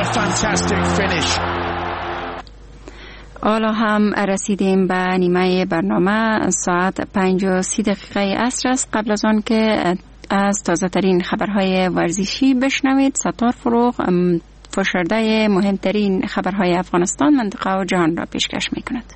fantastic finish. حالا هم رسیدیم به نیمه برنامه. ساعت 5:30 عصر است. قبل از آن که از تازه ترین خبرهای ورزشی بشنوید، ستار فروغ فشرده مهمترین خبرهای افغانستان، منطقه و جهان را پیشکش می کند.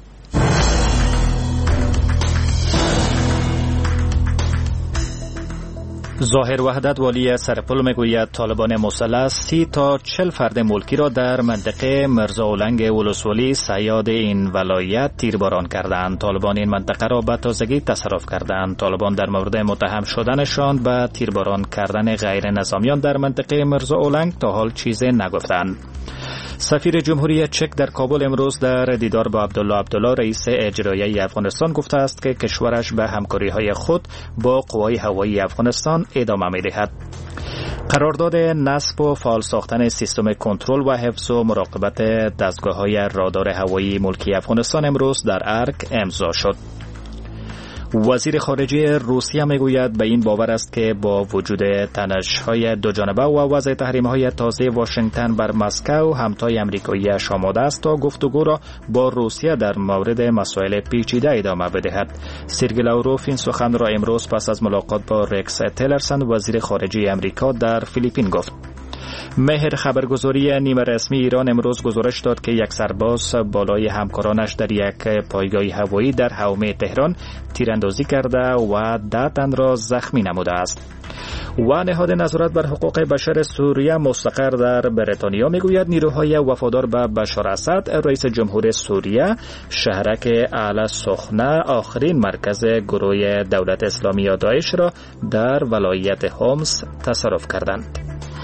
ظاهر وحدت والی سرپل میگوید طالبان مسلح 30 تا 40 فرد ملکی را در منطقه مرزاولنگ ولسوالی صیاد این ولایت تیرباران کردند. طالبان این منطقه را به تازگی تصرف کردند. طالبان در مورد متهم شدنشان به تیرباران کردن غیر نظامیان در منطقه مرزاولنگ تا حال چیزی نگفتند. سفیر جمهوری چک در کابل امروز در دیدار با عبدالله رئیس اجرایی افغانستان گفته است که کشورش به همکاری‌های خود با قوای هوایی افغانستان ادامه می‌دهد. قرارداد نصب و فعال ساختن سیستم کنترل و حفظ و مراقبت دستگاه‌های رادار هوایی ملکی افغانستان امروز در ارگ امضا شد. وزیر خارجه روسیه میگوید به این باور است که با وجود تنش‌های دوجانبه و وضع تحریم‌های تازه واشنگتن بر مسکو، همتای آمریکایی‌اش آماده است تا گفتگو را با روسیه در مورد مسائل پیچیده ادامه بدهد. سرگئی لاوروف این سخن را امروز پس از ملاقات با رکس تیلرسن وزیر خارجه آمریکا در فیلیپین گفت. مهر خبرگزاری نیمه رسمی ایران امروز گزارش داد که یک سرباز بالای همکارانش در یک پایگاه هوایی در حومه تهران تیراندازی کرده و 10 تن را زخمی نموده است. و نهاد نظارت بر حقوق بشر سوریه مستقر در بریتانیا میگوید نیروهای وفادار به بشار اسد رئیس جمهور سوریه شهرک اعلی سخنه آخرین مرکز گروه دولت اسلامی یا داعش را در ولایت حمص تصرف کردند.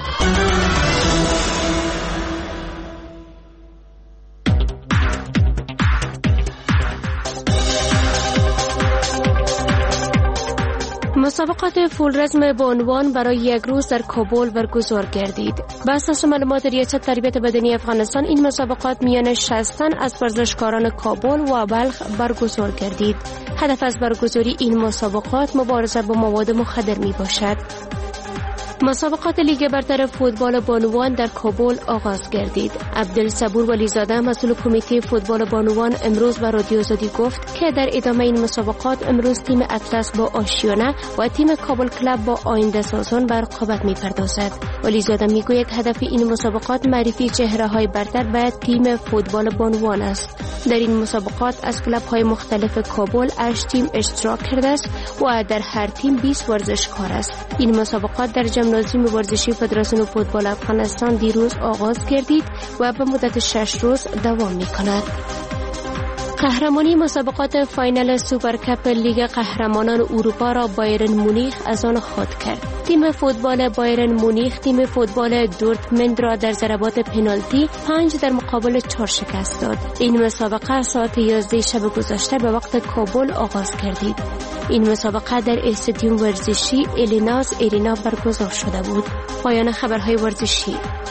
مسابقات فولرزم با عنوان برای یک روز در کابل برگزار گردید. بر اساس معلومات ریاست تربیت بدنی افغانستان، این مسابقات میان 60 تن از ورزشکاران کابل و بلخ برگزار گردید. هدف از برگزاری این مسابقات مبارزه با مواد مخدر می باشد. مسابقات لیگ برتر فوتبال بانوان در کابل آغاز گردید. عبدالصبور ولیزاده مسئول کمیته فوتبال بانوان امروز به رادیو آزادی گفت که در ادامه این مسابقات امروز تیم اطلس با آشیانه و تیم کابل کلاب با آینده سازان به رقابت می‌پردازد. ولیزاده میگوید هدف این مسابقات معرفی چهره‌های برتر به تیم فوتبال بانوان است. در این مسابقات از کلاب‌های مختلف کابل 8 تیم اشتراک کرده است و در هر تیم 20 ورزشکار است. این مسابقات در جمنازیوم ورزشی فدراسیون فوتبال افغانستان دیروز آغاز گردید و به مدت 6 روز دوام می‌کند. قهرمانی مسابقات فاینال سوپرکاپ لیگ قهرمانان اروپا را بایرن مونیخ از آن خود کرد. تیم فوتبال بایرن مونیخ تیم فوتبال دورتموند را در ضربات پنالتی 5 در مقابل 4 شکست داد. این مسابقه ساعت 11 شب گذشته به وقت کابل آغاز گردید. این مسابقه در استادیوم ورزشی الیناز ارینا برگزار شده بود. پایان خبرهای ورزشی.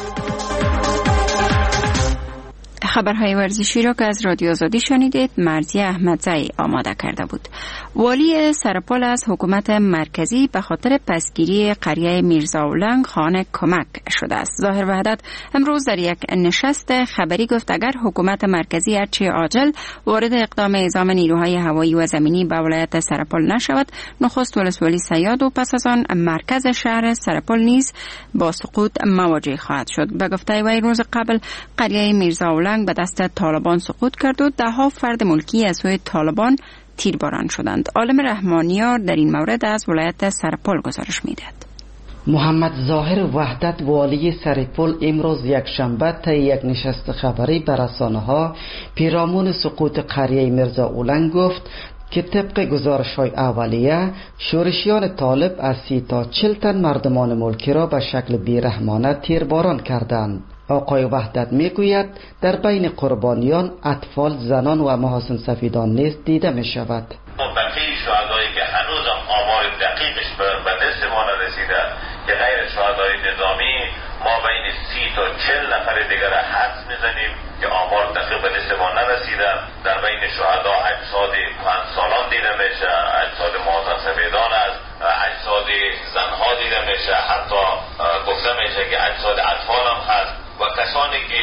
خبرهای ورزشی را که از رادیو آزادی شنیدید مرزی احمدزئی آماده کرده بود. والی سرپل از حکومت مرکزی به خاطر پسگیری قریه میرزاولنگ خانه کمک شده است. ظاهر وحدت امروز در یک نشست خبری گفت اگر حکومت مرکزی هرچه عاجل وارد اقدام اعزام نیروهای هوایی و زمینی به ولایت سرپل نشود، نخست ولسوالی صیاد و پس از آن مرکز شهر سرپل نیز با سقوط مواجه خواهد شد. به گفته وی روز قبل قریه میرزاولنگ به دست طالبان سقوط کرد و 10 فرد ملکی از سوی طالبان تیرباران شدند. عالم رحمانیار در این مورد از ولایت سرپل گزارش می‌دهد. محمد ظاهر وحدت والی سرپل امروز یک شنبه طی یک نشست خبری به رسانه‌ها پیرامون سقوط قریه میرزاولنگ گفت که طبق گزارش‌های اولیه شورشیان طالب از 30 تا 40 تن مردمان ملکی را به شکل بیرحمانه تیرباران کردند. آقای وحدت میگوید در بین قربانیان اطفال، زنان و محاسن سفیدان نیز دیده می شود. بقیه شهدایی که هنوز آمار دقیقش به دست ما نرسیده که غیر شهدای نظامی ما بین 30 تا 40 نفر دیگر حدس میزنیم که آمار دقیق به دست ما نرسیده. در بین شهدا اجساد 5 سالان دیده میشه، اجساد محاسن سفیدان است، اجساد زنها دیده میشه، حتی گفته میشه که اجساد اطفال هم هست و کسانی که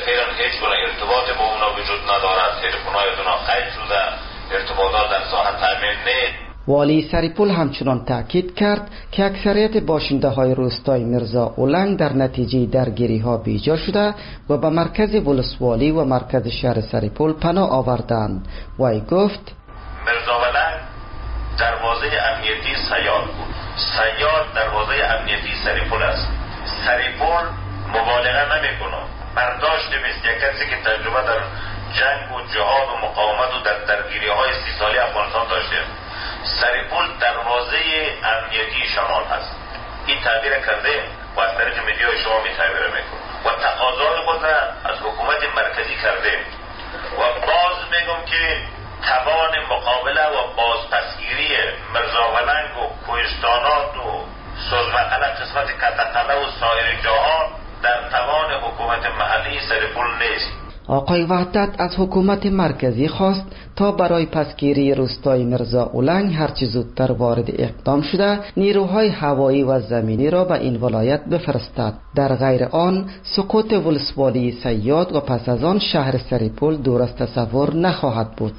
فعلا هیچ گونه ارتباط با اونا وجود ندارد، تلفن‌های اونا قطع شده، ارتباطات در ساحه تامین نیست. والی سریپول همچنان تأکید کرد که اکثریت باشنده های روستای مرزا اولنگ در نتیجه درگیری ها بیجا شده و به مرکز ولسوالی و مرکز شهر سریپول پناه آوردند. وی گفت مرزا اولنگ دروازه امنیتی سیاد بود. سیاد دروازه امنیتی سریپول است. سریپول مبالغه نمیکنه، برداشت نمیست. یک کسی که تجربه در جنگ و جهاد و مقاومت و در درگیری های 30 ساله افغانستان داشته، سریپول دروازه امنیتی شمال هست. این تعبیر کرده و از طریق میدیای شما می تعبیر میکنه و تقاضای خود را از حکومت مرکزی کرده و باز میگم که توان مقابله و بازپسگیری مرزا اولنگ و کوهستانات و سوزمقله قسمت کتقله و سایر جاها در توان حکومت محلی سریپول نیست. آقای وحدت از حکومت مرکزی خواست تا برای پسگیری روستای مرزا اولنگ هرچی زودتر وارد اقدام شده نیروهای هوایی و زمینی را به این ولایت بفرستد. در غیر آن سقوط ولسوالی سیاد و پس از آن شهر سریپول دور از تصور نخواهد بود.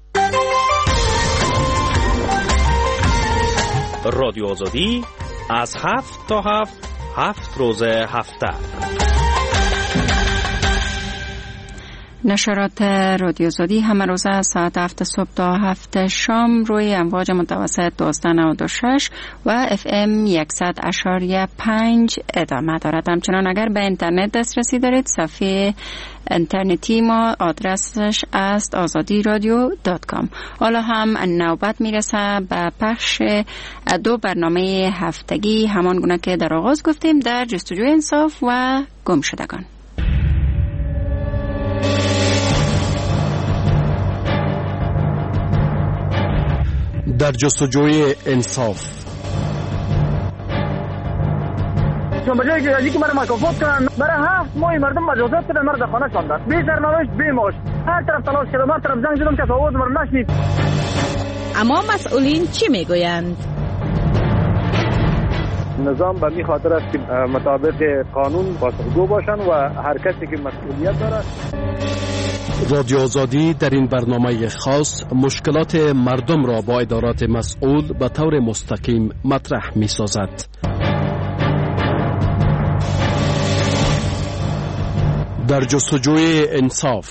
رادیو آزادی از 7 تا 7 روز هفته. نشرات رادیو آزادی همه روزه از ساعت 7 صبح تا 7 شام روی امواج متوسط 1296 و FM 100.5 ادامه دارد. همچنان اگر به اینترنت دسترسی دارید صفحه اینترنتی ما آدرسش است azadiradyo.com. حالا هم نوبت میرسه به پخش 2 برنامه هفتگی همان گونه که در آغاز گفتیم در جستجوی انصاف و گمشدگان. در جستجوی انصاف. بجایی که ازی که مرا مکافات کنن برای 7 ماه مردم مجازات کردن، مرد خانه شاندن، بی سرنوشت بی معاش، هر طرف تلاش کردم، هر طرف زنگ زدم که آواز مرا نشنید. اما مسئولین چی میگویند؟ نظام به می خاطر است که مطابق قانون پاسخگو باشن و هر کسی که مسئولیت دارد. رادیو آزادی در این برنامه خاص مشکلات مردم را با ادارات مسئول به طور مستقیم مطرح می سازد. در جستجوی انصاف.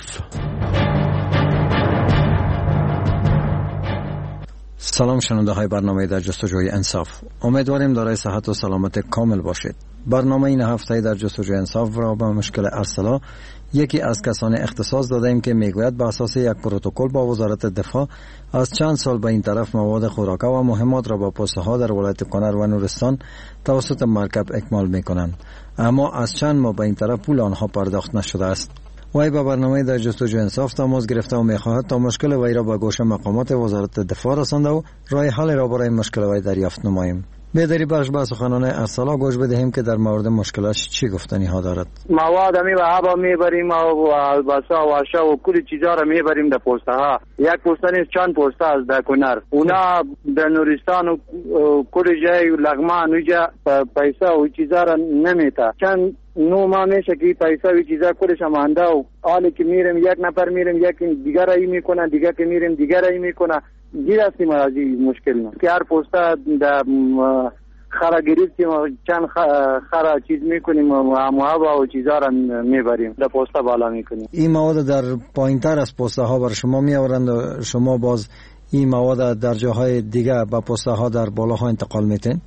سلام شنونده های برنامه در جستجوی انصاف، امیدواریم دارای صحت و سلامت کامل باشید. برنامه این هفته در جستجوی انصاف را به مشکل ارسلا یکی از کسان اختصاص دادیم که میگوید به اساس یک پروتکل با وزارت دفاع از چند سال به این طرف مواد خوراکه و مهمات را با پوسته ها در ولایت کنر و نورستان توسط مرکب اکمال میکنند، اما از چند ماه به این طرف پول آنها پرداخت نشده است. وی به برنامه در جستجوی انصاف تماس گرفته و میخواهد تا مشکل وی را به گوش مقامات وزارت دفاع رسانده و راه حل را برای مشکل وی دریافت نماییم. بیداری برش به سخنان ارسلا گوش بدهیم که در مورد مشکلش چی گفتنی ها دارد. مواد می و آب میبریم و البسا و اشیا و کلی چیزا را میبریم در پوسته ها. یک پوسته نیست، چند پوسته از در کنر. اونا در نورستان و کلی جای لغمان ویجا پیسه و چیزا را نمیتا. چند نو ما میشه که پیسه و چیزا کلش مانده و حالی که میریم یک نفر میریم یک دیگر ای میکنه، دیگر که میریم دیگر ای میکنه. گیر هستیم از این مشکل نه که هر پوسته در خرا گرفتیم چند خرا چیز میکنیم و هوا و چیزا را میبریم در پوسته بالا میکنیم. این مواد در پایین تر از پوسته ها بر شما میآورند و شما باز این مواد در جاهای دیگه با پوسته ها در بالا ها انتقال میتین؟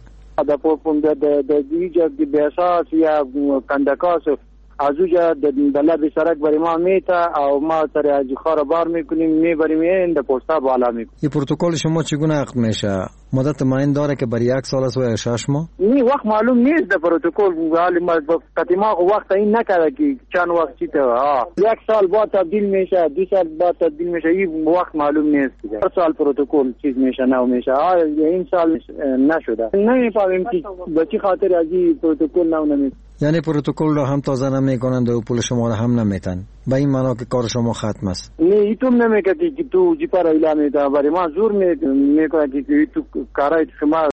در دیجا به اساس یا کندکاس از اوجا در لب سرک برای ما میتا او ما سر از خارا بار میکنیم میبریم این در پوسته بالا میکنیم. این پروتکل شما چگونه عقد میشه؟ مدت معین داره که برای 1 سال است و 6 ماه؟ نی وقت معلوم نیست در پروتکل، حالی ما قطیما وقت این نکرده که چند وقت چی تا 1 سال بعد تبدیل میشه، 2 سال بعد تبدیل میشه، این وقت معلوم نیست. هر سال پروتکل چیز میشه نو میشه. این سال نشده، نمیفهمیم که به چه خاطر از این پروتکل نو نمیشه. یعنی پروتکل را هم تازه نمیکنند و پول شما را هم نمیتن، به این معنا که کار شما ختم است. نه ایتون نمیگه که تو جی پر اعلام میده، برای ما زور میکنه که تو کارای شما